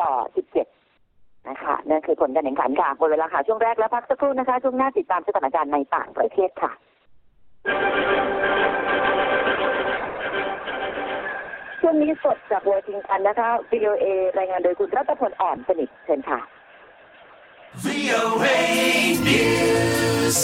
17นะคะนั่นคือผลการแข่งขันค่ะหมดเวลาค่ะช่วงแรกแล้วพักสักครู่นะคะช่วงหน้าติดตามสถานการณ์ในต่างประเทศค่ะช่วงนี้สดจากวอชิงตันนะคะ VOA รายงานโดยคุณรัตพลอ่อนสนิทเชิญค่ะ VOA News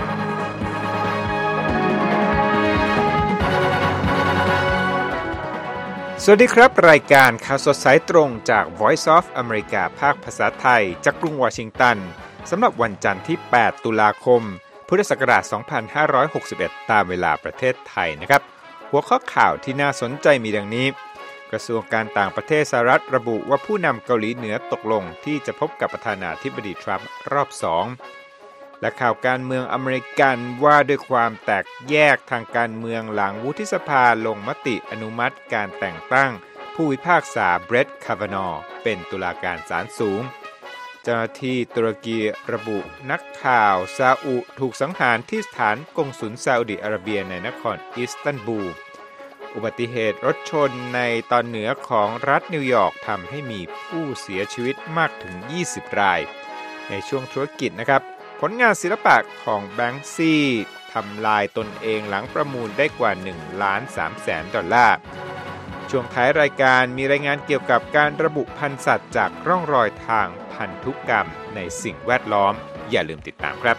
สวัสดีครับรายการข่าวสดสายตรงจาก Voice of America ภาคภาษาไทยจากกรุงวอชิงตันสำหรับวันจันทร์ที่8ตุลาคมพุทธศักราช2561ตามเวลาประเทศไทยนะครับหัวข้อข่าวที่น่าสนใจมีดังนี้กระทรวงการต่างประเทศสหรัฐระบุว่าผู้นำเกาหลีเหนือตกลงที่จะพบกับประธานาธิบดีทรัมป์รอบ2และข่าวการเมืองอเมริกันว่าด้วยความแตกแยกทางการเมืองหลังวุฒิสภาลงมติอนุมัติการแต่งตั้งผู้พิพากษาเบรตต์ คาฟานอว์เป็นตุลาการศาลสูงเจ้าหน้าที่ตุรกีระบุนักข่าวซาอุถูกสังหารที่สถานกงสุลซาอุดิอาระเบียในนครอิสตันบูลอุบัติเหตุรถชนในตอนเหนือของรัฐนิวยอร์กทำให้มีผู้เสียชีวิตมากถึง20รายในช่วงธุรกิจนะครับผลงานศิลปะของแบงค์ซี่ทำลายตนเองหลังประมูลได้กว่า$1,300,000ช่วงท้ายรายการมีรายงานเกี่ยวกับการระบุพันธุ์สัตว์จากร่องรอยทางพันธุกรรมในสิ่งแวดล้อมอย่าลืมติดตามครับ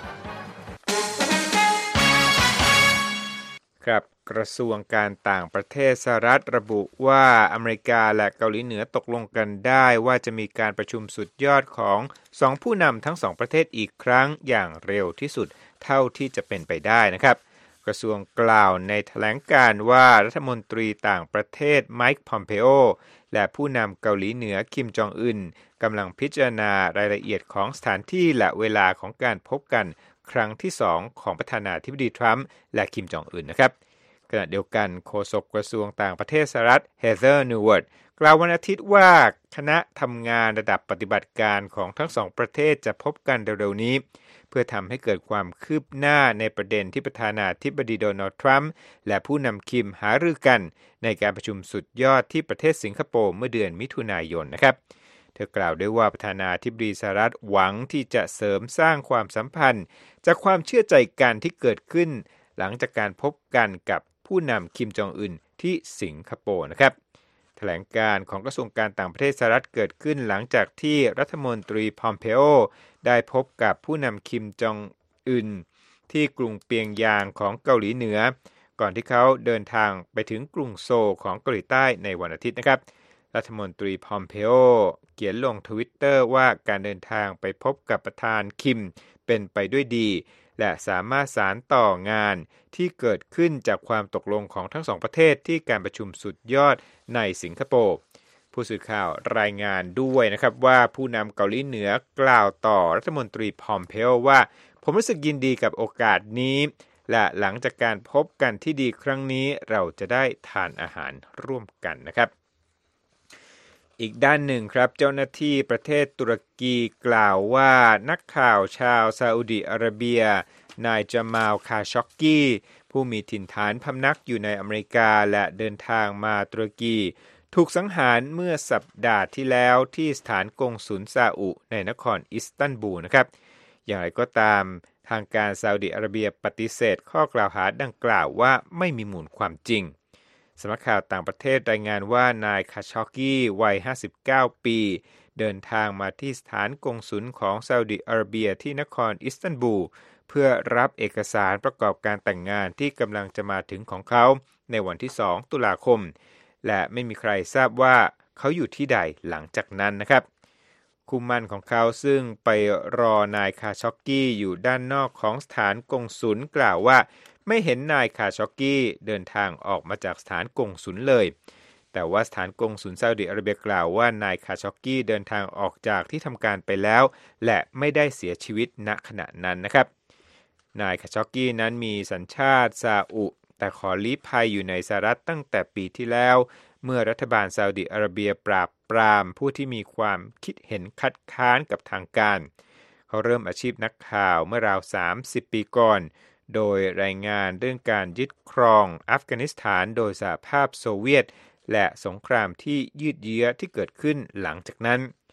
ครับกระทรวงการต่างประเทศสหรัฐระบุว่าอเมริกาและเกาหลีเหนือตกลงกันได้ว่าจะมีการประชุมสุดยอดของ2ผู้นำทั้ง2ประเทศอีกครั้งอย่างเร็วที่สุดเท่าที่จะเป็นไปได้นะครับกระทรวงกล่าวในแถลงการณ์ว่ารัฐมนตรีต่างประเทศไมค์ พอมเพโอและผู้นำเกาหลีเหนือคิมจองอึนกำลังพิจารณารายละเอียดของสถานที่และเวลาของการพบกันครั้งที่2ของประธานาธิบดีทรัมป์และคิมจองอึนนะครับขณะเดียวกันโฆษกกระทรวงต่างประเทศสหรัฐเฮเธอร์ นิวเวิร์ดกล่าววันอาทิตย์ว่าคณะทำงานระดับปฏิบัติการของทั้งสองประเทศจะพบกันเร็วๆนี้เพื่อทำให้เกิดความคืบหน้าในประเด็นที่ประธานาธิบดีโดนัลด์ทรัมป์และผู้นำคิมหารือกันในการประชุมสุดยอดที่ประเทศสิงคโปร์เมื่อเดือนมิถุนายนนะครับเธอกล่าวด้วยว่าประธานาธิบดีสหรัฐหวังที่จะเสริมสร้างความสัมพันธ์จากความเชื่อใจกันที่เกิดขึ้นหลังจากการพบกันกับผู้นำคิมจองอึนที่สิงคโปร์นะครับแถลงการของกระทรวงการต่างประเทศสหรัฐเกิดขึ้นหลังจากที่รัฐมนตรีพอมเพโอได้พบกับผู้นำคิมจองอึนที่กรุงเปียงยางของเกาหลีเหนือก่อนที่เขาเดินทางไปถึงกรุงโซลของเกาหลีใต้ในวันอาทิตย์นะครับรัฐมนตรีพอมเพโอเขียนลง Twitter ว่าการเดินทางไปพบกับประธานคิมเป็นไปด้วยดีและสามารถสานต่องานที่เกิดขึ้นจากความตกลงของทั้งสองประเทศที่การประชุมสุดยอดในสิงคโปร์ผู้สื่อข่าวรายงานด้วยนะครับว่าผู้นำเกาหลีเหนือกล่าวต่อรัฐมนตรีพอมเพโอว่าผมรู้สึกยินดีกับโอกาสนี้และหลังจากการพบกันที่ดีครั้งนี้เราจะได้ทานอาหารร่วมกันนะครับอีกด้านหนึ่งครับเจ้าหน้าที่ประเทศตุรกีกล่าวว่านักข่าวชาวซาอุดิอาระเบียนายจามาล คาชอกกีผู้มีถิ่นฐานพำนักอยู่ในอเมริกาและเดินทางมาตุรกีถูกสังหารเมื่อสัปดาห์ที่แล้วที่สถานกงสุลซาอุในนครอิสตันบูลนะครับอย่างไรก็ตามทางการซาอุดิอาระเบียปฏิเสธข้อกล่าวหาดังกล่าวว่าไม่มีมูลความจริงสำนักข่าวต่างประเทศรายงานว่านายคาชอกกีวัย59ปีเดินทางมาที่สถานกงสุลของซาอุดิอาระเบียที่นครอิสตันบูลเพื่อรับเอกสารประกอบการแต่งงานที่กำลังจะมาถึงของเขาในวันที่2ตุลาคมและไม่มีใครทราบว่าเขาอยู่ที่ใดหลังจากนั้นนะครับคู่หมั่นของเขาซึ่งไปรอนายคาชอกกีอยู่ด้านนอกของสถานกงสุลกล่าวว่าไม่เห็นนายคาชอกกีเดินทางออกมาจากสถานกงสุลเลยแต่ว่าสถานกงสุลซาอุดิอาระเบียกล่าวว่านายคาชอกกีเดินทางออกจากที่ทำการไปแล้วและไม่ได้เสียชีวิตณขณะนั้นนะครับนายคาชอกกีนั้นมีสัญชาติซาอุแต่ขอลี้ภัยอยู่ในสหรัฐตั้งแต่ปีที่แล้วเมื่อรัฐบาลซาอุดิอาระเบียปราบปรามผู้ที่มีความคิดเห็นคัดค้านกับทางการเขาเริ่มอาชีพนักข่าวเมื่อราว30ปีก่อนโดยรายงานเรื่องการยึดครองอัฟกานิสถานโดยสหภาพโซเวียตและสงครามที่ยืดเยื้อที่เกิดขึ้นหลังจากนั้น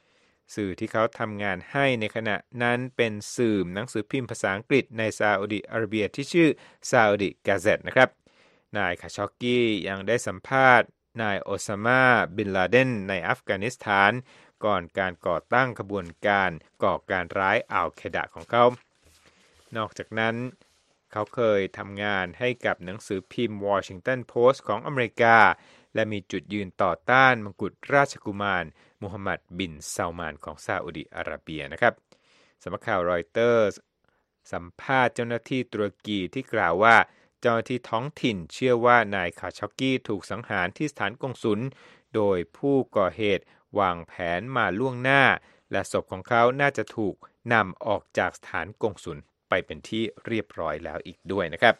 สื่อที่เขาทำงานให้ในขณะนั้นเป็นสื่อหนังสือพิมพ์ภาษาอังกฤษในซาอุดิอาระเบียที่ชื่อซาอุดิกาเซตนะครับนายคาชอกกี้ยังได้สัมภาษณ์นายโอซามาบินลาเดนในอัฟกานิสถานก่อนการก่อตั้งขบวนการก่อการร้ายอัลไคดะของเขานอกจากนั้นเขาเคยทำงานให้กับหนังสือพิมพ์ Washington Post ของอเมริกาและมีจุดยืนต่อต้านมกุฎราชกุมารมูฮัมหมัดบินซาลมานของซาอุดิอาระเบียนะครับสำนักข่าวรอยเตอร์สสัมภาษณ์เจ้าหน้าที่ตุรกีที่กล่าวว่าเจ้าหน้าที่ท้องถิ่นเชื่อว่านายคาชอกกี้ถูกสังหารที่สถานกงสุลโดยผู้ก่อเหตุวางแผนมาล่วงหน้าและศพของเขาน่าจะถูกนำออกจากสถานกงสุลไปเป็นที่เรียบร้อยแล้วอีกด้วยนะครับ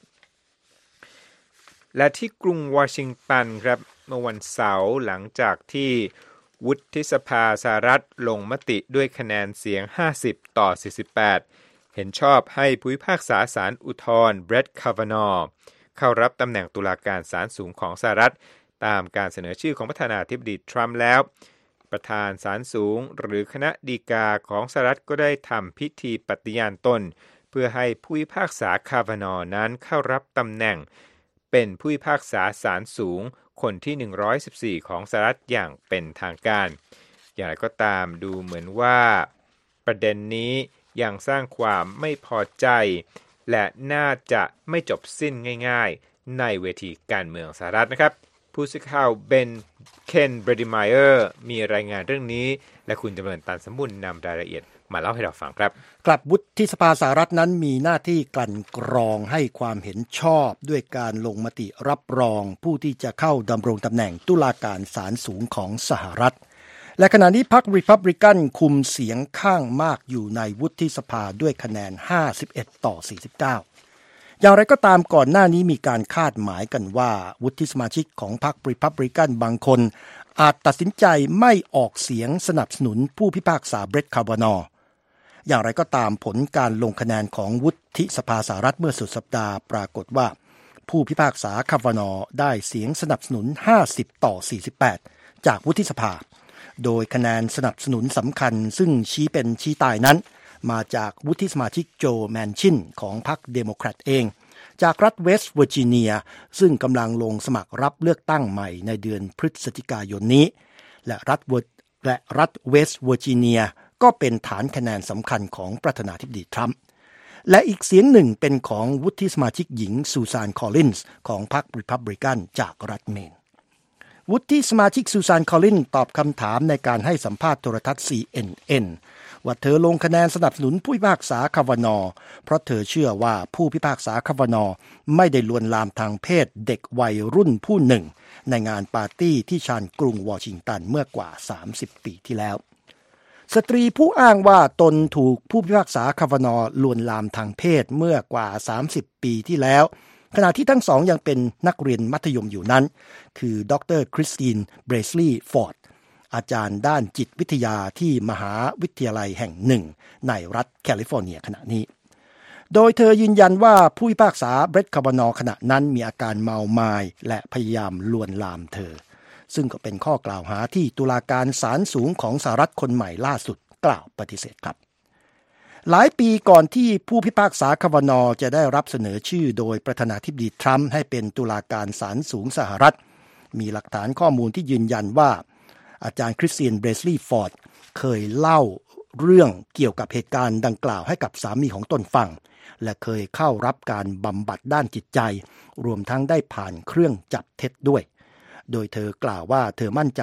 และที่กรุงวอชิงตันครับเมื่อวันเสาร์หลังจากที่วุฒิสภาสหรัฐลงมติด้วยคะแนนเสียง50-48เห็นชอบให้ผู้พิพากษาศาลอุทธรณ์เบรตต์คาวานอว์เข้ารับตำแหน่งตุลาการศาลสูงของสหรัฐตามการเสนอชื่อของประธานาธิบดีทรัมป์แล้วประธานศาลสูงหรือคณะฎีกาของสหรัฐก็ได้ทำพิธีปฏิญาณตนเพื่อให้ผู้พิพากษาคาวานอว์นั้นเข้ารับตำแหน่งเป็นผู้พิพากษาศาลสูงคนที่114ของสหรัฐอย่างเป็นทางการอย่างไรก็ตามดูเหมือนว่าประเด็นนี้ยังสร้างความไม่พอใจและน่าจะไม่จบสิ้นง่ายๆในเวทีการเมืองสหรัฐนะครับผู้สื่อข่าวเคนเบรดิไมเออร์มีรายงานเรื่องนี้และคุณจำเริญตันสมบุญนำรายละเอียดมาเล่าให้เราฟังครับกลับวุฒิสภาสหรัฐนั้นมีหน้าที่กลั่นกรองให้ความเห็นชอบด้วยการลงมติรับรองผู้ที่จะเข้าดำรงตำแหน่งตุลาการศาลสูงของสหรัฐและขณะนี้พรรครีพับลิกันคุมเสียงข้างมากอยู่ในวุฒิสภาด้วยคะแนน51-49อย่างไรก็ตามก่อนหน้านี้มีการคาดหมายกันว่าวุฒิสมาชิกของพรรครีพับลิกันบางคนอาจตัดสินใจไม่ออกเสียงสนับสนุนผู้พิพากษาเบรตต์คาวานอว์อย่างไรก็ตามผลการลงคะแนนของวุฒิสภาสหรัฐเมื่อสุดสัปดาห์ปรากฏว่าผู้พิพากษาคาวานอว์ได้เสียงสนับสนุน50-48จากวุฒิสภาโดยคะแนนสนับสนุนสำคัญซึ่งชี้เป็นชี้ตายนั้นมาจากวุฒิสมาชิกโจแมนชินของพรรคเดโมแครตเองจากรัฐเวสต์เวอร์จิเนียซึ่งกำลังลงสมัครรับเลือกตั้งใหม่ในเดือนพฤศจิกายนนี้และรัฐเวสต์เวอร์จิเนียก็เป็นฐานคะแนนสำคัญของประธานาธิบดีทรัมป์และอีกเสียงหนึ่งเป็นของวุฒิสมาชิกหญิงซูซานคอลลินส์ของพรรครีพับลิกันจากรัฐเมนวุฒิสมาชิกซูซานคอลลินส์ตอบคำถามในการให้สัมภาษณ์โทรทัศน์ CNN ว่าเธอลงคะแนนสนับสนุนผู้พิพากษาคาวานอว์เพราะเธอเชื่อว่าผู้พิพากษาคาวานอว์ไม่ได้ลวนลามทางเพศเด็กวัยรุ่นผู้หนึ่งในงานปาร์ตี้ที่ชานกรุงวอชิงตันเมื่อกว่า30ปีที่แล้วสตรีผู้อ้างว่าตนถูกผู้พิพากษาคาวานอว์ลวนลามทางเพศเมื่อกว่า30ปีที่แล้วขณะที่ทั้งสองยังเป็นนักเรียนมัธยมอยู่นั้นคือดร.คริสติน เบรสลีย์ฟอร์ดอาจารย์ด้านจิตวิทยาที่มหาวิทยาลัยแห่งหนึ่งในรัฐแคลิฟอร์เนียขณะนี้โดยเธอยืนยันว่าผู้พิพากษาเบรตต์คาวานอว์ขณะนั้นมีอาการเมามายและพยายามลวนลามเธอซึ่งก็เป็นข้อกล่าวหาที่ตุลาการศาลสูงของสหรัฐคนใหม่ล่าสุดกล่าวปฏิเสธครับหลายปีก่อนที่ผู้พิพากษาคาวานอว์จะได้รับเสนอชื่อโดยประธานาธิบดีทรัมป์ให้เป็นตุลาการศาลสูงสหรัฐมีหลักฐานข้อมูลที่ยืนยันว่าอาจารย์คริสติน เบรสลีย์ฟอร์ดเคยเล่าเรื่องเกี่ยวกับเหตุการณ์ดังกล่าวให้กับสามีของตนฟังและเคยเข้ารับการบำบัดด้านจิตใจรวมทั้งได้ผ่านเครื่องจับเท็จด้วยโดยเธอกล่าวว่าเธอมั่นใจ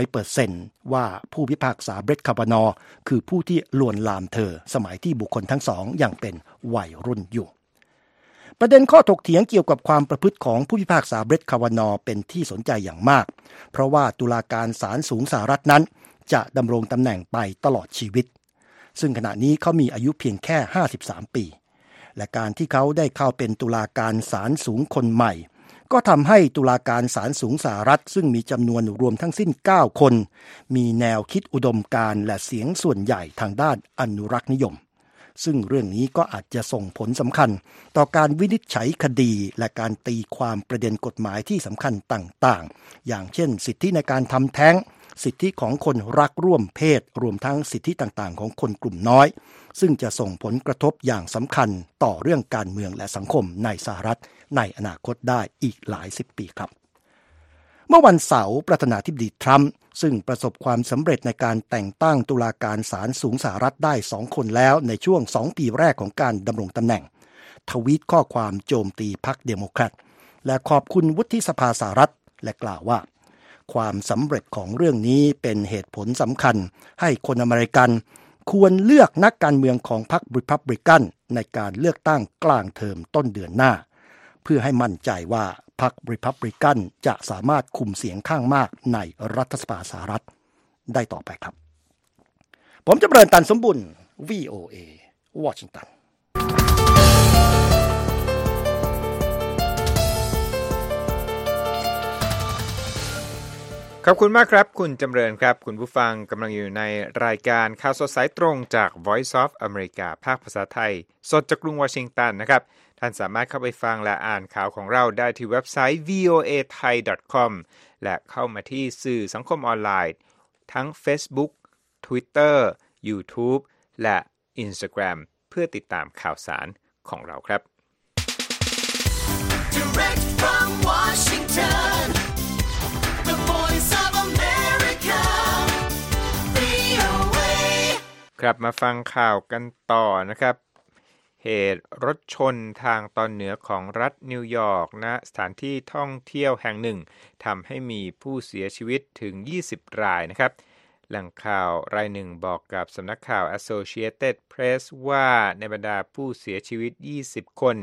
100% ว่าผู้พิพากษาเบรตต์คาวานอว์คือผู้ที่ลวนลามเธอสมัยที่บุคคลทั้งสองยังเป็นวัยรุ่นอยู่ประเด็นข้อถกเถียงเกี่ยวกับความประพฤติของผู้พิพากษาเบรตต์คาวานอว์เป็นที่สนใจอย่างมากเพราะว่าตุลาการศาลสูงสหรัฐนั้นจะดำรงตำแหน่งไปตลอดชีวิตซึ่งขณะนี้เขามีอายุเพียงแค่53ปีและการที่เขาได้เข้าเป็นตุลาการศาลสูงคนใหม่ก็ทำให้ตุลาการศาลสูงสหรัฐซึ่งมีจำนวนรวมทั้งสิ้น9คนมีแนวคิดอุดมการณ์และเสียงส่วนใหญ่ทางด้านอนุรักษ์นิยมซึ่งเรื่องนี้ก็อาจจะส่งผลสำคัญต่อการวินิจฉัยคดีและการตีความประเด็นกฎหมายที่สำคัญต่างๆอย่างเช่นสิทธิในการทำแท้งสิทธิของคนรักร่วมเพศรวมทั้งสิทธิต่างๆของคนกลุ่มน้อยซึ่งจะส่งผลกระทบอย่างสำคัญต่อเรื่องการเมืองและสังคมในสหรัฐในอนาคตได้อีกหลายสิบปีครับเมื่อวันเสาร์ประธานาธิบดีทรัมป์ซึ่งประสบความสำเร็จในการแต่งตั้งตุลาการศาลสูงสหรัฐได้2 คนแล้วในช่วง2 ปีแรกของการดำรงตำแหน่งทวีตข้อความโจมตีพรรคเดโมแครตและขอบคุณวุฒิสภาสหรัฐและกล่าวว่าความสำเร็จของเรื่องนี้เป็นเหตุผลสำคัญให้คนอเมริกันควรเลือกนักการเมืองของพรรครีพับลิกันในการเลือกตั้งกลางเทอมต้นเดือนหน้าเพื่อให้มั่นใจว่าพรรครีพับลิกันจะสามารถคุมเสียงข้างมากในรัฐสภาสหรัฐได้ต่อไปครับผมจำเริญตันสมบุญ VOA วอชิงตันขอบคุณมากครับคุณจำเริญครับคุณผู้ฟังกำลังอยู่ในรายการข่าวสดสายตรงจาก Voice of America ภาคภาษาไทยสดจากกรุงวอชิงตันนะครับท่านสามารถเข้าไปฟังและอ่านข่าวของเราได้ที่เว็บไซต์ voathai.com และเข้ามาที่สื่อสังคมออนไลน์ทั้ง Facebook Twitter YouTube และ Instagram เพื่อติดตามข่าวสารของเราครับ Direct from Washington, the voice of America, VOA. ครับมาฟังข่าวกันต่อนะครับเหตุรถชนทางตอนเหนือของรัฐนิวยอร์กณสถานที่ท่องเที่ยวแห่งหนึ่งทำให้มีผู้เสียชีวิตถึง20 รายนะครับแหล่งข่าวรายหนึ่งบอกกับสำนักข่าว Associated Press ว่าในบรรดาผู้เสียชีวิต20 คน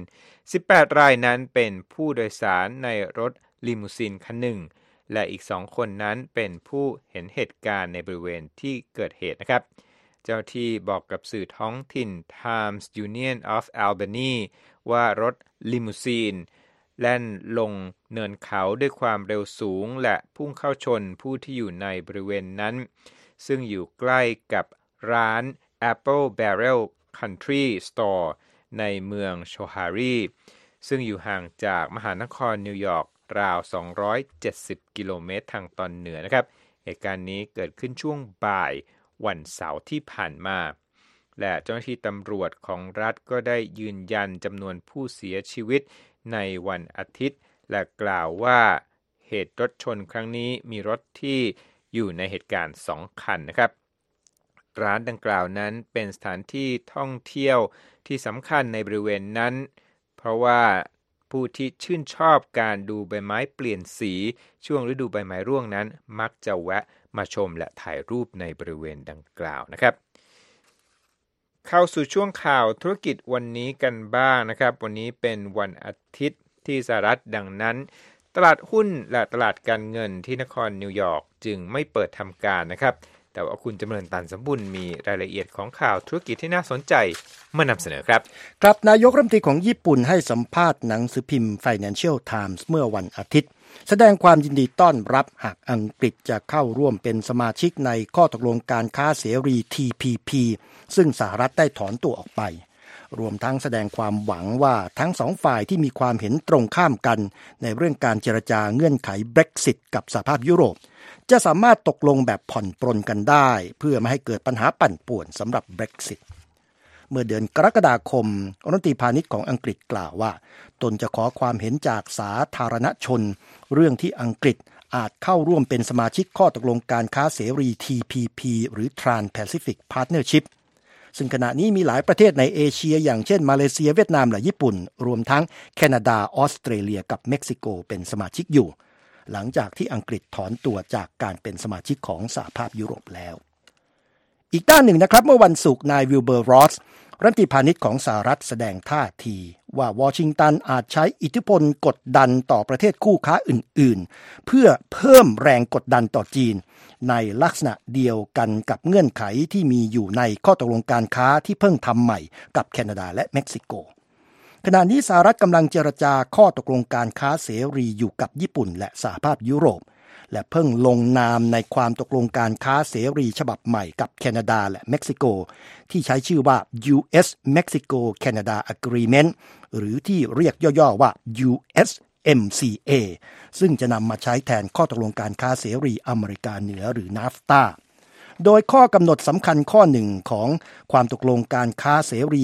18 รายนั้นเป็นผู้โดยสารในรถลิมูซีนคันหนึ่งและอีก2 คนนั้นเป็นผู้เห็นเหตุการณ์ในบริเวณที่เกิดเหตุนะครับเจ้าที่บอกกับสื่อท้องถิ่น Times Union of Albany ว่ารถลิมูซีนแล่นลงเนินเขาด้วยความเร็วสูงและพุ่งเข้าชนผู้ที่อยู่ในบริเวณนั้นซึ่งอยู่ใกล้กับร้าน Apple Barrel Country Store ในเมืองโชฮารีซึ่งอยู่ห่างจากมหานครนิวยอร์กราว270 กิโลเมตรทางตอนเหนือนะครับเหตุการณ์นี้เกิดขึ้นช่วงบ่ายวันเสาร์ที่ผ่านมาและเจ้าหน้าที่ตำรวจของรัฐก็ได้ยืนยันจำนวนผู้เสียชีวิตในวันอาทิตย์และกล่าวว่าเหตุรถชนครั้งนี้มีรถที่อยู่ในเหตุการณ์2 คันนะครับร้านดังกล่าวนั้นเป็นสถานที่ท่องเที่ยวที่สำคัญในบริเวณนั้นเพราะว่าผู้ที่ชื่นชอบการดูใบไม้เปลี่ยนสีช่วงฤดูใบไม้ร่วงนั้นมักจะแวะมาชมและถ่ายรูปในบริเวณดังกล่าวนะครับเข้าสู่ช่วงข่าวธุรกิจวันนี้กันบ้างนะครับวันนี้เป็นวันอาทิตย์ที่สหรัฐดังนั้นตลาดหุ้นและตลาดการเงินที่นครนิวยอร์กจึงไม่เปิดทำการนะครับแต่ว่าคุณจำเริญตันสมบุญมีรายละเอียดของข่าวธุรกิจที่น่าสนใจมานำเสนอครับครับนายกรัฐมนตรีของญี่ปุ่นให้สัมภาษณ์หนังสือพิมพ์ Financial Times เมื่อวันอาทิตย์แสดงความยินดีต้อนรับหากอังกฤษจะเข้าร่วมเป็นสมาชิกในข้อตกลงการค้าเสรี TPP ซึ่งสหรัฐได้ถอนตัวออกไปรวมทั้งแสดงความหวังว่าทั้งสองฝ่ายที่มีความเห็นตรงข้ามกันในเรื่องการเจรจาเงื่อนไข Brexit กับสหภาพยุโรปจะสามารถตกลงแบบผ่อนปรนกันได้เพื่อไม่ให้เกิดปัญหาปั่นป่วนสำหรับ Brexit เมื่อเดือนกรกฎาคมรัฐมนตรีพาณิชย์ของอังกฤษกล่าวว่าตนจะขอความเห็นจากสาธารณชนเรื่องที่อังกฤษอาจเข้าร่วมเป็นสมาชิกข้อตกลงการค้าเสรี TPP หรือ Trans-Pacific Partnership ซึ่งขณะนี้มีหลายประเทศในเอเชียอย่างเช่นมาเลเซียเวียดนามและญี่ปุ่นรวมทั้งแคนาดาออสเตรเลียกับเม็กซิโกเป็นสมาชิกอยู่หลังจากที่อังกฤษถอนตัวจากการเป็นสมาชิกของสหภาพยุโรปแล้วอีกด้านหนึ่งนะครับเมื่อวันศุกร์นายวิลเบอร์รอสรัฐมนตรีพาณิชย์ของสหรัฐแสดงท่าทีว่าวอชิงตันอาจใช้อิทธิพลกดดันต่อประเทศคู่ค้าอื่นๆเพื่อเพิ่มแรงกดดันต่อจีนในลักษณะเดียวกันกับเงื่อนไขที่มีอยู่ในข้อตกลงการค้าที่เพิ่งทำใหม่กับแคนาดาและเม็กซิโกขณะนี้สหรัฐกำลังเจรจาข้อตกลงการค้าเสรีอยู่กับญี่ปุ่นและสหภาพยุโรปและเพิ่งลงนามในความตกลงการค้าเสรีฉบับใหม่กับแคนาดาและเม็กซิโกที่ใช้ชื่อว่า US Mexico Canada Agreement หรือที่เรียกย่อๆว่า USMCA USMCA ซึ่งจะนำมาใช้แทนข้อตกลงการค้าเสรีอเมริกาเหนือหรือ NAFTA โดยข้อกำหนดสำคัญข้อหนึ่งของความตกลงการค้าเสรี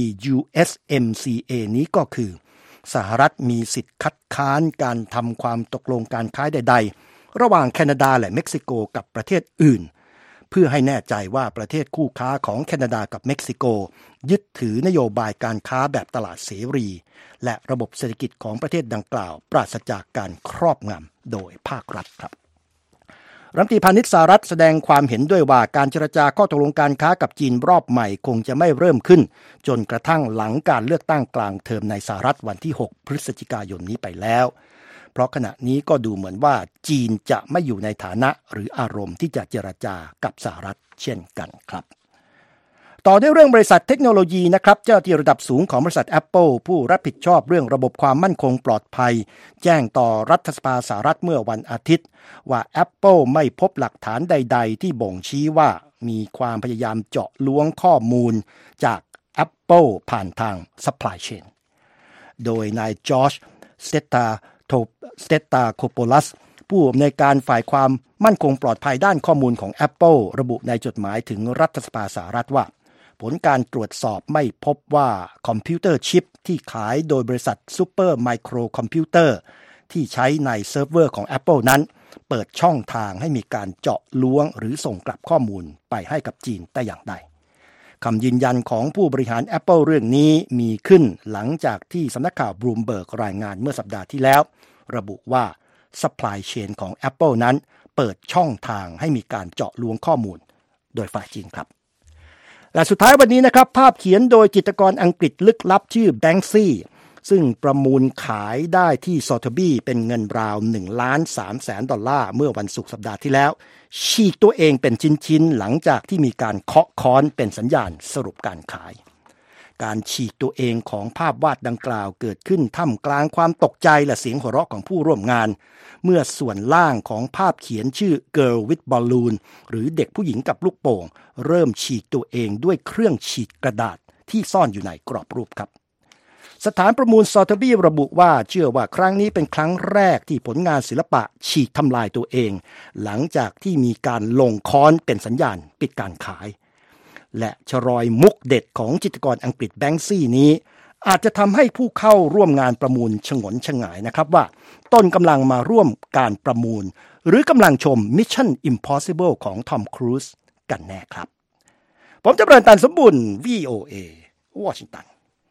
USMCA นี้ก็คือสหรัฐมีสิทธิ์คัดค้านการทำความตกลงการค้าใดๆระหว่างแคนาดาและเม็กซิโกกับประเทศอื่นเพื่อให้แน่ใจว่าประเทศคู่ค้าของแคนาดากับเม็กซิโกยึดถือนโยบายการค้าแบบตลาดเสรีและระบบเศรษฐกิจของประเทศดังกล่าวปราศจากการครอบงำโดยภาครัฐครับรัฐมนตรีพาณิชย์สหรัฐแสดงความเห็นด้วยว่าการเจรจาข้อตกลงการค้ากับจีนรอบใหม่คงจะไม่เริ่มขึ้นจนกระทั่งหลังการเลือกตั้งกลางเทอมในสหรัฐวันที่6พฤศจิกายนนี้ไปแล้วเพราะขณะนี้ก็ดูเหมือนว่าจีนจะไม่อยู่ในฐานะหรืออารมณ์ที่จะเจรจากับสหรัฐเช่นกันครับต่อด้วยเรื่องบริษัทเทคโนโลยีนะครับเจ้าหน้าที่ระดับสูงของบริษัท Apple ผู้รับผิดชอบเรื่องระบบความมั่นคงปลอดภัยแจ้งต่อรัฐสภาสหรัฐเมื่อวันอาทิตย์ว่า Apple ไม่พบหลักฐานใดๆที่บ่งชี้ว่ามีความพยายามเจาะล้วงข้อมูลจาก Apple ผ่านทาง supply chain โดยนายจอร์จสเตตาโคโปลัสผู้อำนวยการฝ่ายความมั่นคงปลอดภัยด้านข้อมูลของ Apple ระบุในจดหมายถึงรัฐสภาสหรัฐว่าผลการตรวจสอบไม่พบว่าคอมพิวเตอร์ชิปที่ขายโดยบริษัทซูเปอร์ไมโครคอมพิวเตอร์ที่ใช้ในเซิร์ฟเวอร์ของ Apple นั้นเปิดช่องทางให้มีการเจาะล้วงหรือส่งกลับข้อมูลไปให้กับจีนแต่อย่างใดคำยืนยันของผู้บริหาร Apple เรื่องนี้มีขึ้นหลังจากที่สำนักข่าว Bloomberg รายงานเมื่อสัปดาห์ที่แล้วระบุว่า supply chain ของ Apple นั้นเปิดช่องทางให้มีการเจาะล้วงข้อมูลโดยฝ่ายจีนครับและสุดท้ายวันนี้นะครับภาพเขียนโดยจิตรกรอังกฤษลึกลับชื่อแบงค์ซี่ซึ่งประมูลขายได้ที่ซอเทบี้เป็นเงินราว$1,300,000เมื่อวันศุกร์สัปดาห์ที่แล้วฉีกตัวเองเป็นชิ้นๆหลังจากที่มีการเคาะค้อนเป็นสัญญาณสรุปการขายการฉีกตัวเองของภาพวาดดังกล่าวเกิดขึ้นท่ามกลางความตกใจและเสียงหัวเราะของผู้ร่วมงานเมื่อส่วนล่างของภาพเขียนชื่อ Girl with Balloon หรือเด็กผู้หญิงกับลูกโป่งเริ่มฉีกตัวเองด้วยเครื่องฉีกกระดาษที่ซ่อนอยู่ในกรอบรูปครับสถานประมูลซอเทบี้ระบุว่าเชื่อว่าครั้งนี้เป็นครั้งแรกที่ผลงานศิลปะฉีกทำลายตัวเองหลังจากที่มีการลงค้อนเป็นสัญญาณปิดการขายและชรอยมุกเด็ดของจิตรกรอังกฤษแบงค์ซี่นี้อาจจะทำให้ผู้เข้าร่วมงานประมูลฉงนฉงายนะครับว่าตนกำลังมาร่วมการประมูลหรือกำลังชม Mission Impossible ของทอมครูซกันแน่ครับผมจะเริ่มตันสมบุญ VOA วอชิงตัน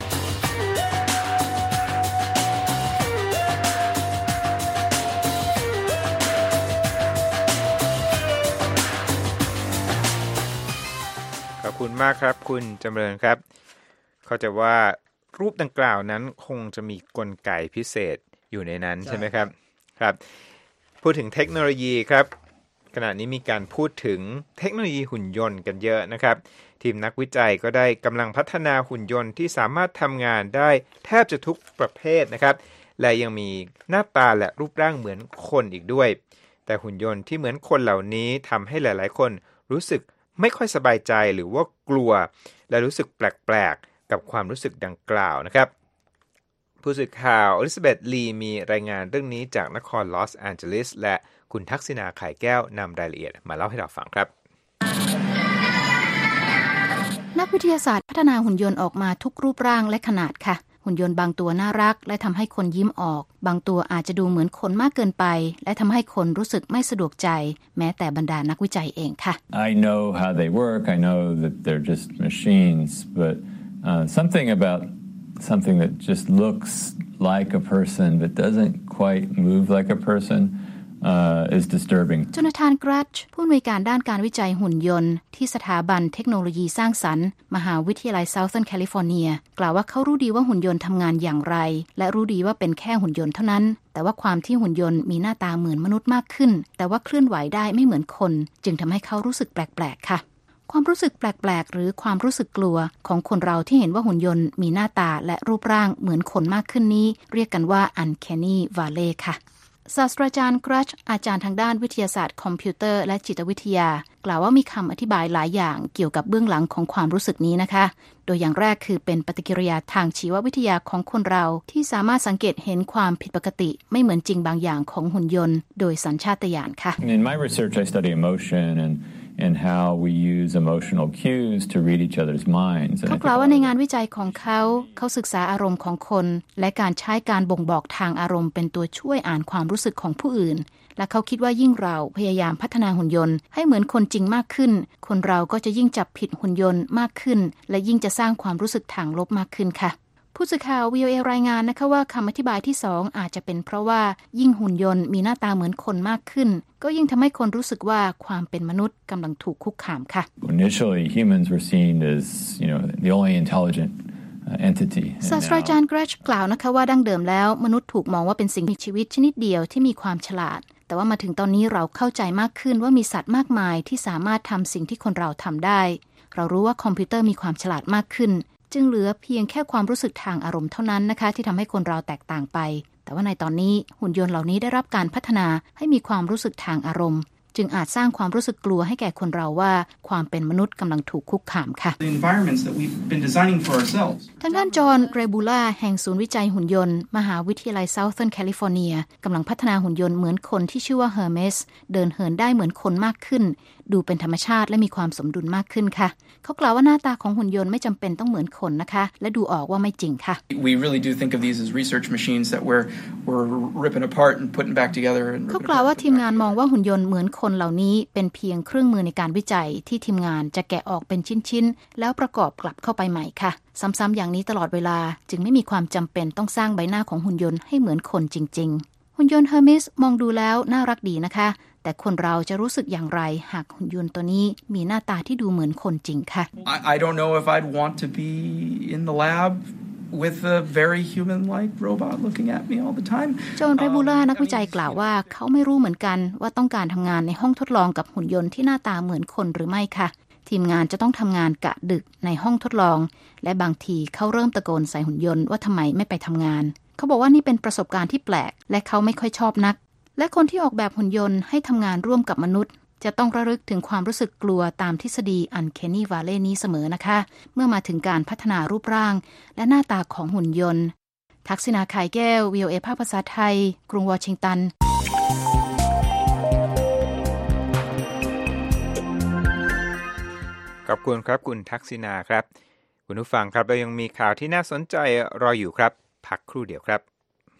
ขอบคุณมากครับคุณจำเริญครับเข้าใจว่ารูปดังกล่าวนั้นคงจะมีกลไกพิเศษอยู่ในนั้นใช่ไหมครับครับพูดถึงเทคโนโลยีครับขณะนี้มีการพูดถึงเทคโนโลยีหุ่นยนต์กันเยอะนะครับทีมนักวิจัยก็ได้กำลังพัฒนาหุ่นยนต์ที่สามารถทำงานได้แทบจะทุกประเภทนะครับและยังมีหน้าตาและรูปร่างเหมือนคนอีกด้วยแต่หุ่นยนต์ที่เหมือนคนเหล่านี้ทำให้หลายๆคนรู้สึกไม่ค่อยสบายใจหรือว่ากลัวและรู้สึกแปลกๆกับความรู้สึกดังกล่าวนะครับผู้สื่อข่าวอลิซาเบธลีมีรายงานเรื่องนี้จากนครลอสแอนเจลิสและคุณทักษิณาไข่แก้วนำรายละเอียดมาเล่าให้เราฟังครับนักวิทยาศาสตร์พัฒนาหุ่นยนต์ออกมาทุกรูปร่างและขนาดค่ะหุ่นยนต์บางตัวน่ารักและทำให้คนยิ้มออกบางตัวอาจจะดูเหมือนคนมากเกินไปและทำให้คนรู้สึกไม่สะดวกใจแม้แต่บรรดานักวิจัยเองค่ะ I know how they work. I know that they're just machines, but something about something that just looks like a person but doesn't quite move like a person.is disturbing. โจนาธานกรัชผู้อำนวยการด้านการวิจัยหุ่นยนต์ที่สถาบันเทคโนโลยีสร้างสรรค์มหาวิทยาลัย Southern California กล่าวว่าเขารู้ดีว่าหุ่นยนต์ทำงานอย่างไรและรู้ดีว่าเป็นแค่หุ่นยนต์เท่านั้นแต่ว่าความที่หุ่นยนต์มีหน้าตาเหมือนมนุษย์มากขึ้นแต่ว่าเคลื่อนไหวได้ไม่เหมือนคนจึงทำให้เขารู้สึกแปลกๆค่ะความรู้สึกแปลกๆหรือความรู้สึกกลัวของคนเราที่เห็นว่าหุ่นยนต์มีหน้าตาและรูปร่างเหมือนคนมากขึ้นนี้เรียกกันว่า Uncanny Valley ค่ะศาสตราจารย์กรัชอาจารย์ทางด้านวิทยาศาสตร์คอมพิวเตอร์และจิตวิทยากล่าวว่ามีคำอธิบายหลายอย่างเกี่ยวกับเบื้องหลังของความรู้สึกนี้นะคะโดยอย่างแรกคือเป็นปฏิกิริยาทางชีววิทยาของคนเราที่สามารถสังเกตเห็นความผิดปกติไม่เหมือนจริงบางอย่างของหุ่นยนต์โดยสัญชาตญาณค่ะ In my research, I study emotion and how we use emotional cues to read each other's minds. เขากล่าวว่าในงานวิจัยของเขาศึกษาอารมณ์ของคนและการใช้การบ่งบอกทางอารมณ์เป็นตัวช่วยอ่านความรู้สึกของผู้อื่นและเขาคิดว่ายิ่งเราพยายามพัฒนาหุ่นยนต์ให้เหมือนคนจริงมากขึ้นคนเราก็จะยิ่งจับผิดหุ่นยนต์มากขึ้นและยิ่งจะสร้างความรู้สึกทางลบมากขึ้นค่ะผู้สื่อข่าว VOA รายงานนะคะว่าคำอธิบายที่2อาจจะเป็นเพราะว่ายิ่งหุ่นยนต์มีหน้าตาเหมือนคนมากขึ้นก็ยิ่งทำให้คนรู้สึกว่าความเป็นมนุษย์กำลังถูกคุกคามค่ะ Initially, humans were seen as, the only intelligent entity. ศาสตราจารย์ Gretsch กล่าวนะคะว่าดั้งเดิมแล้วมนุษย์ถูกมองว่าเป็นสิ่งมีชีวิตชนิดเดียวที่มีความฉลาดแต่ว่ามาถึงตอนนี้เราเข้าใจมากขึ้นว่ามีสัตว์มากมายที่สามารถทำสิ่งที่คนเราทำได้เรารู้ว่าคอมพิวเตอร์มีความฉลาดมากขึ้นจึงเหลือเพียงแค่ความรู้สึกทางอารมณ์เท่านั้นนะคะที่ทำให้คนเราแตกต่างไปแต่ว่าในตอนนี้หุ่นยนต์เหล่านี้ได้รับการพัฒนาให้มีความรู้สึกทางอารมณ์จึงอาจสร้างความรู้สึกกลัวให้แก่คนเราว่าความเป็นมนุษย์กำลังถูกคุกคามค่ะทางด้านจอห์น เรบูล่าแห่งศูนย์วิจัยหุ่นยนต์มหาวิทยาลัย Southern California กำลังพัฒนาหุ่นยนต์เหมือนคนที่ชื่อว่า Hermes เดินเหินได้เหมือนคนมากขึ้นดูเป็นธรรมชาติและมีความสมดุลมากขึ้นค่ะเขากล่าวว่าหน้าตาของหุ่นยนต์ไม่จำเป็นต้องเหมือนคนนะคะและดูออกว่าไม่จริงค่ะ We really do think of these as research machines that we're ripping apart and putting back together. เขากล่าวว่าทีมงานมองว่าหุ่นยนต์เหมือนคนเหล่านี้เป็นเพียงเครื่องมือในการวิจัยที่ทีมงานจะแกะออกเป็นชิ้นๆแล้วประกอบกลับเข้าไปใหม่ค่ะซ้ำๆอย่างนี้ตลอดเวลาจึงไม่มีความจำเป็นต้องสร้างใบหน้าของหุ่นยนต์ให้เหมือนคนจริงๆหุ่นยนต์ Hermes มองดูแล้วน่ารักดีนะคะแต่คนเราจะรู้สึกอย่างไรหากหุ่นยนต์ตัวนี้มีหน้าตาที่ดูเหมือนคนจริงค่ะ I don't know if I'd want to be in the lab with a very human-like robot looking at me all the time. จอห์น เรบูล่านักวิจัยกล่าวว่าเขาไม่รู้เหมือนกันว่าต้องการทำงานในห้องทดลองกับหุ่นยนต์ที่หน้าตาเหมือนคนหรือไม่ค่ะทีมงานจะต้องทำงานกะดึกในห้องทดลองและบางทีเขาเริ่มตะโกนใส่หุ่นยนต์ว่าทำไมไม่ไปทำงานเขาบอกว่านี่เป็นประสบการณ์ที่แปลกและเขาไม่ค่อยชอบนักและคนที่ออกแบบหุ่นยนต์ให้ทำงานร่วมกับมนุษย์จะต้องระลึกถึงความรู้สึกกลัวตามทฤษฎีอันเคนี่วาเลย์นี้เสมอนะคะเมื่อมาถึงการพัฒนารูปร่างและหน้าตาของหุ่นยนต์ทักษิณา ไข่แก้ว VOA ภาคภาษาไทยกรุงวอชิงตันขอบคุณครับคุณทักษิณาครับคุณผู้ฟังครับเรายังมีข่าวที่น่าสนใจรออยู่ครับพักครู่เดียวครับ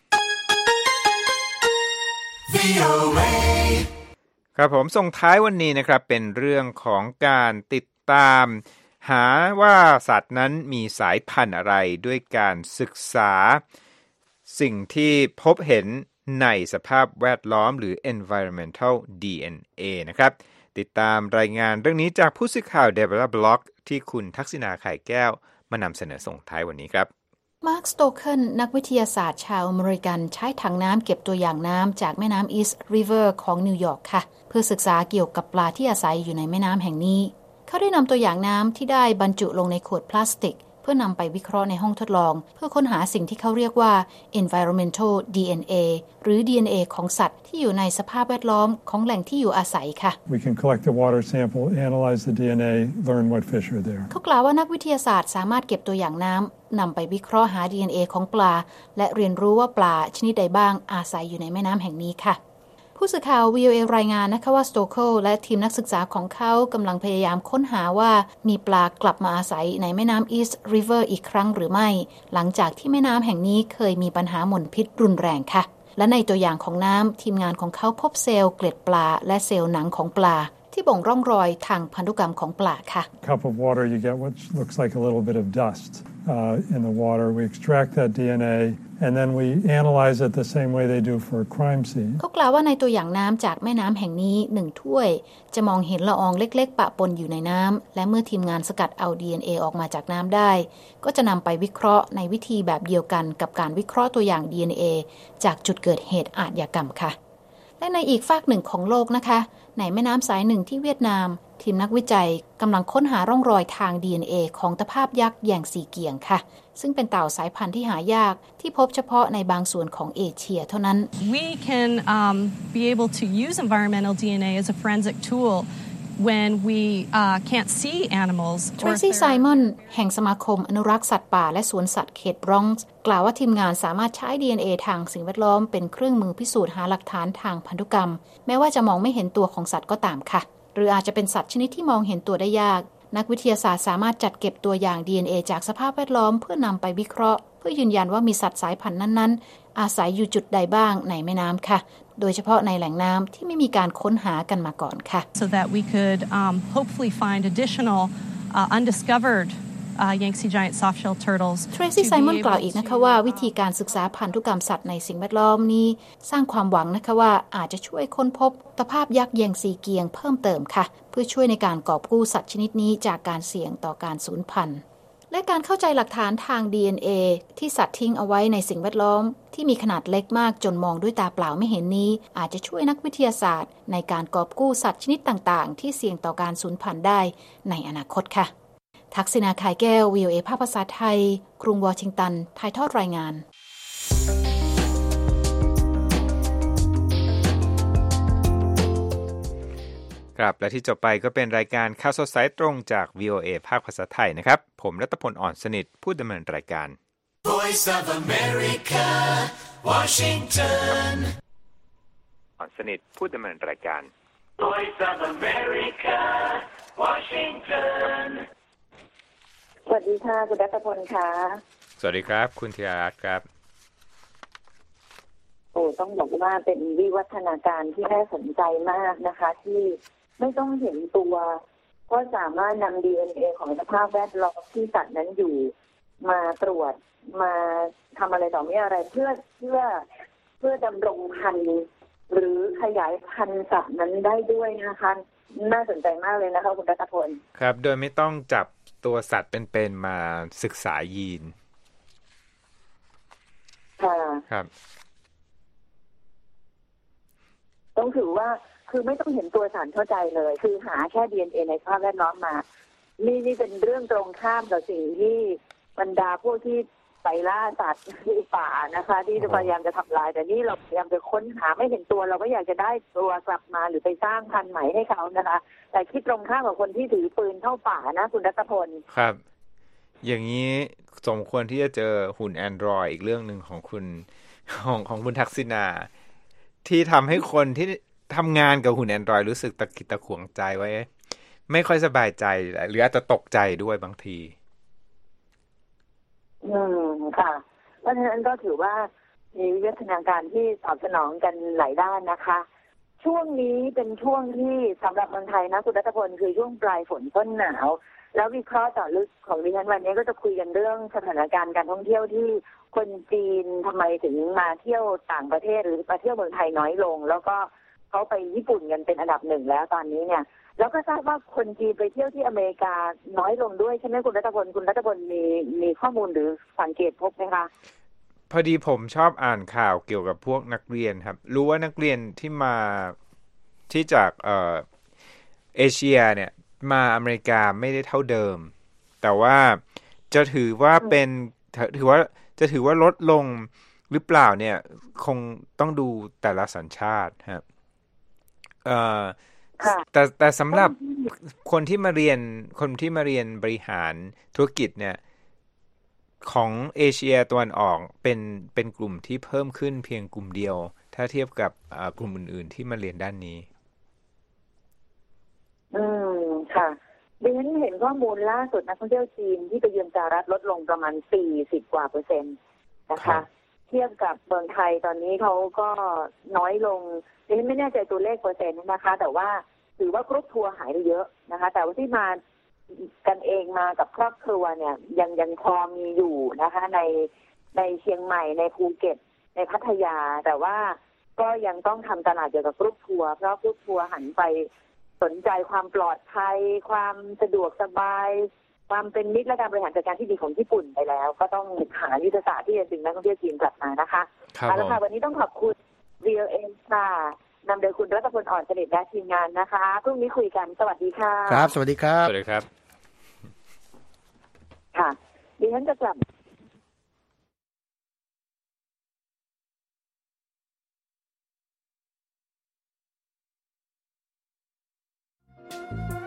ครับผมส่งท้ายวันนี้นะครับเป็นเรื่องของการติดตามหาว่าสัตว์นั้นมีสายพันธุ์อะไรด้วยการศึกษาสิ่งที่พบเห็นในสภาพแวดล้อมหรือ environmental DNA นะครับติดตามรายงานเรื่องนี้จากผู้สื่อข่าว Deborah Block ที่คุณทักษิณา ไข่แก้วมานำเสนอส่งท้ายวันนี้ครับมาร์ค สโตเคิลนักวิทยาศาสตร์ชาวอเมริกันใช้ถังน้ำเก็บตัวอย่างน้ำจากแม่น้ำอีสต์ริเวอร์ของนิวยอร์กค่ะเพื่อศึกษาเกี่ยวกับปลาที่อาศัยอยู่ในแม่น้ำแห่งนี้เขาได้นำตัวอย่างน้ำที่ได้บรรจุลงในขวดพลาสติกเพื่อนำไปวิเคราะห์ในห้องทดลองเพื่อค้นหาสิ่งที่เขาเรียกว่า environmental DNA หรือ DNA ของสัตว์ที่อยู่ในสภาพแวดล้อมของแหล่งที่อยู่อาศัยค่ะ We can collect the water sample, analyze the DNA, learn what fish are there. เขากล่าวว่านักวิทยาศาสตร์สามารถเก็บตัวอย่างน้ำนำไปวิเคราะห์หา DNA ของปลาและเรียนรู้ว่าปลาชนิดใดบ้างอาศัยอยู่ในแม่น้ำแห่งนี้ค่ะผู้สื่อข่าว VOA รายงานนะคะว่าสโตเคิลและทีมนักศึกษาของเขากำลังพยายามค้นหาว่ามีปลากลับมาอาศัยในแม่น้ำอีสต์ริเวอร์อีกครั้งหรือไม่หลังจากที่แม่น้ำแห่งนี้เคยมีปัญหาหม่นพิษรุนแรงค่ะและในตัวอย่างของน้ำทีมงานของเขาพบเซลล์เกล็ดปลาและเซลล์หนังของปลาที่บ่งร่องรอยทางพันธุกรรมของปลาค่ะ Cup of water, you get what looks like a little bit of dust in the water. We extract that DNA and then we analyze it the same way they do for a crime scene. เขากล่าวว่าในตัวอย่างน้ำจากแม่น้ำแห่งนี้1ถ้วยจะมองเห็นละอองเล็กๆปะปนอยู่ในน้ำและเมื่อทีมงานสกัดเอา DNA ออกมาจากน้ำได้ก็จะนำไปวิเคราะห์ในวิธีแบบเดียวกันกับการวิเคราะห์ตัวอย่าง DNA จากจุดเกิดเหตุอาชญากรรมค่ะและในอีกฝากหนึ่งของโลกนะคะในแม่น้ำสายหนึ่งที่เวียดนามทีมนักวิจัยกำลังค้นหาร่องรอยทาง DNA ของตะภาพยักษ์แยงซีเกียงค่ะซึ่งเป็นเต่าสายพันธุ์ที่หายากที่พบเฉพาะในบางส่วนของเอเชียเท่านั้น We can be able to use environmental DNA as a forensic tool when we can't see animals. Tracy Simon แห่งสมาคมอนุรักษ์สัตว์ป่าและสวนสัตว์เขตบรอนซ์กล่าวว่าทีมงานสามารถใช้ DNA ทางสิ่งแวดล้อมเป็นเครื่องมือพิสูจน์หาหลักฐานทางพันธุกรรมแม้ว่าจะมองไม่เห็นตัวของสัตว์ก็ตามค่ะหรืออาจจะเป็นสัตว์ชนิดที่มองเห็นตัวได้ยากนักวิทยาศาสตร์สามารถจัดเก็บตัวอย่าง DNA จากสภาพแวดล้อมเพื่อนำไปวิเคราะห์เพื่อยืนยันว่ามีสัตว์สายพันธุ์นั้นๆอาศัยอยู่จุดใดบ้างในแม่น้ำค่ะโดยเฉพาะในแหล่งน้ำที่ไม่มีการค้นหากันมาก่อนค่ะ So that we could hopefully find additional undiscovered Yangtze giant softshell turtles. Tracy Simon กล่าวอีกนะคะว่าวิธีการศึกษาพันธุกรรมสัตว์ในสิ่งแวดล้อมนี้สร้างความหวังนะคะว่าอาจจะช่วยค้นพบตะภาพยักษ์แยงซีเกียงเพิ่มเติมค่ะเพื่อช่วยในการกอบกู้สัตว์ชนิดนี้จากการเสี่ยงต่อการสูญพันธุ์และการเข้าใจหลักฐานทาง DNA ที่สัตว์ทิ้งเอาไว้ในสิ่งแวดล้อมที่มีขนาดเล็กมากจนมองด้วยตาเปล่าไม่เห็นนี้อาจจะช่วยนักวิทยาศาสตร์ในการกอบกู้สัตว์ชนิดต่างๆที่เสี่ยงต่อการสูญพันธุ์ได้ในอนาคตค่ะทักษิณา ข่ายแก้ว VOA ภาคภาษาไทยกรุงวอชิงตันถ่ายทอดรายงานครับและที่จบไปก็เป็นรายการข่าวสดสายตรงจาก VOA ภาคภาษาไทยนะครับผมรัตพล อ่อนสนิทผู้ดำเนินรายการ Voice of America, Washington. อ่อนสนิทผู้ดำเนินรายการ Voice of America, Washington. สวัสดีค่ะคุณรัตพลค่ะสวัสดีครับคุณธีรรัตน์ครับต้องบอกว่าเป็นวิวัฒนาการที่น่าสนใจมากนะคะที่ไม่ต้องเห็นตัวก็สามารถนำ DNA ของสภาพแวดล้อมที่สัตว์นั้นอยู่มาตรวจมาทำอะไรต่อไม่อะไรเพื่อดำรงพันธุ์หรือขยายพันธุ์สัตว์นั้นได้ด้วยนะคะน่าสนใจมากเลยนะคะคุณรัตพลครับโดยไม่ต้องจับตัวสัตว์เป็นๆมาศึกษายีนค่ะครับต้องถือว่าคือไม่ต้องเห็นตัวสารเข้าใจเลยคือหาแค่ DNA ในสภาพแวดล้อมมานี่เป็นเรื่องตรงข้ามกับสิ่งที่บรรดาพวกที่ไปล่าสัตว์ในป่านะคะที่พยายามจะทำลายแต่นี่เราพยายามจะค้นหาไม่เห็นตัวเราก็อยากจะได้ตัวกลับมาหรือไปสร้างพันธุ์ใหม่ให้เขานะคะแต่คิดตรงข้ามกับคนที่ถือปืนเข้าป่านะคุณรัตพลครับอย่างนี้สมควรที่จะเจอหุ่น Android อีกเรื่องนึงของคุณของคุณทักษิณาที่ทำให้คนที่ทำงานกับหุ่น Android รู้สึกตะขิดตะขวงใจไว้ไม่ค่อยสบายใจหรืออาจจะตกใจด้วยบางทีค่ะเพราะฉะนั้นก็ถือว่ามีวิวัฒนาการที่ตอบสนองกันหลายด้านนะคะช่วงนี้เป็นช่วงที่สำหรับเมืองไทยนะคุณรัตพลคือช่วงปลายฝนต้นหนาวแล้ววิเคราะห์เจาะลึกของดิฉันวันนี้ก็จะคุยกันเรื่องสถานการณ์การท่องเที่ยวที่คนจีนทำไมถึงมาเที่ยวต่างประเทศหรือมาเที่ยวเมืองไทยน้อยลงแล้วก็เขาไปญี่ปุ่นกันเป็นอันดับหนึ่งแล้วตอนนี้เนี่ยแล้วก็ทราบว่าคนจีนไปเที่ยวที่อเมริกาน้อยลงด้วยใช่ไหมคุณรัตพลมีข้อมูลหรือสังเกตพบไหมคะพอดีผมชอบอ่านข่าวเกี่ยวกับพวกนักเรียนครับรู้ว่านักเรียนที่มาที่จากเอเชียเนี่ยมาอเมริกาไม่ได้เท่าเดิมแต่ว่าจะถือว่าลดลงหรือเปล่าเนี่ยคงต้องดูแต่ละสัญชาติครับแต่สำหรับคนที่มาเรียนบริหารธุรกิจเนี่ยของเอเชียตะวันออกเป็นกลุ่มที่เพิ่มขึ้นเพียงกลุ่มเดียวถ้าเทียบกับกลุ่มอื่นๆที่มาเรียนด้านนี้ค่ะดิฉันเห็นข้อมูลล่าสุดนักท่องเที่ยวจีนที่ไปเยือนสหรัฐลดลงประมาณ40%กว่านะคะเทียบกับเมืองไทยตอนนี้เขาก็น้อยลงดิฉันไม่แน่ใจตัวเลขเปอร์เซ็นต์นะคะแต่ว่าถือว่ากรุ๊ปทัวร์หายไปเยอะนะคะแต่ว่าที่มากันเองมากับครอบครัวเนี่ยยังพอมีอยู่นะคะในเชียงใหม่ในภูเก็ตในพัทยาแต่ว่าก็ยังต้องทำตลาดเกี่ยวกับกรุ๊ปทัวร์เพราะกรุ๊ปทัวร์หันไปสนใจความปลอดภัยความสะดวกสบายความเป็นมิตรและการบริหารจัดการที่ดีของญี่ปุ่นไปแล้วก็ต้องหายุทธศาสตร์ที่จะดึงนักท่องเที่ยวจีนกลับมานะคะเอาละค่ะวันนี้ต้องขอบคุณ VOA ค่ะนำโดยคุณรัตพล อ่อนสนิทและทีมงานนะคะพรุ่งนี้คุยกันสวัสดีค่ะครับสวัสดีครับสวัสดีครับค่ะดิฉันจะกลับ